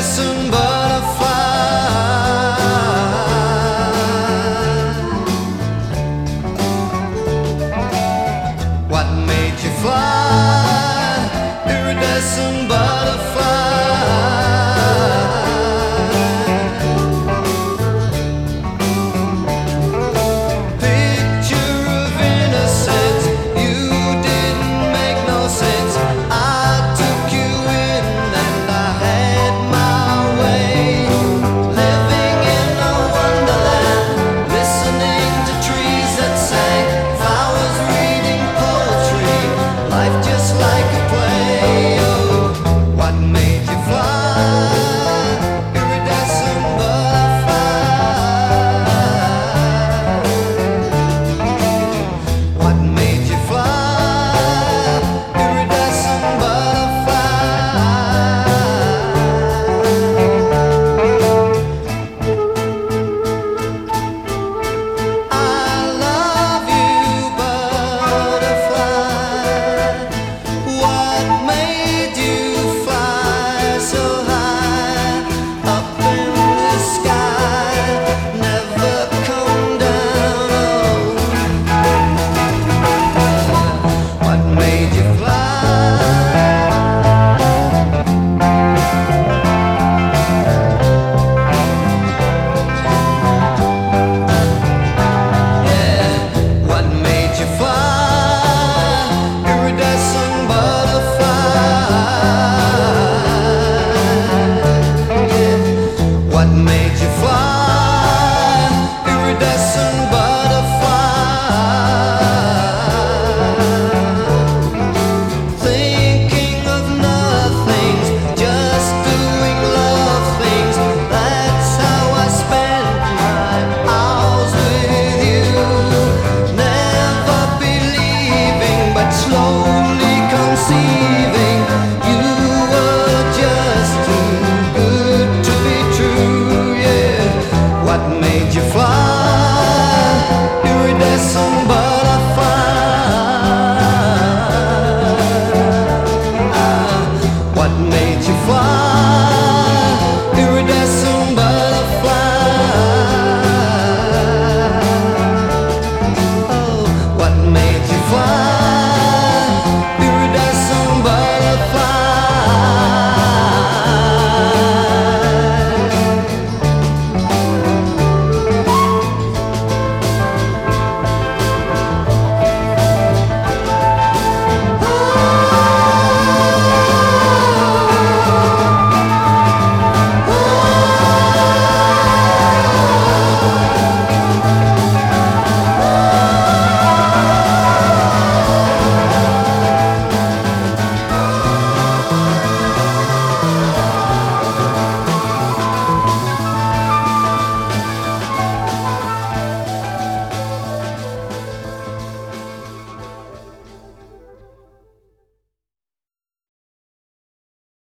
iridescent butterfly. What made you fly, iridescent butterfly? Picture of innocence, you didn't make no sense. I took you in and I had my way, living in a wonderland, listening to trees that sang, flowers reading poetry, life just like a play. Oh, what made you fly, iridescent butterfly? What made you fly, iridescent butterfly? I love you, butterfly. What made you fly so high up in the sky, never come down? What made you fly? Yeah, what made you fly, iridescent butterfly? Yeah, what made you fly, iridescent butterfly? Thinking of nothings, just doing love things. That's how I spend my hours with you. Never believing, but slowly conceiving. You were just too good to be true. Yeah, what made you fly, iridescent butterfly? What made you fly?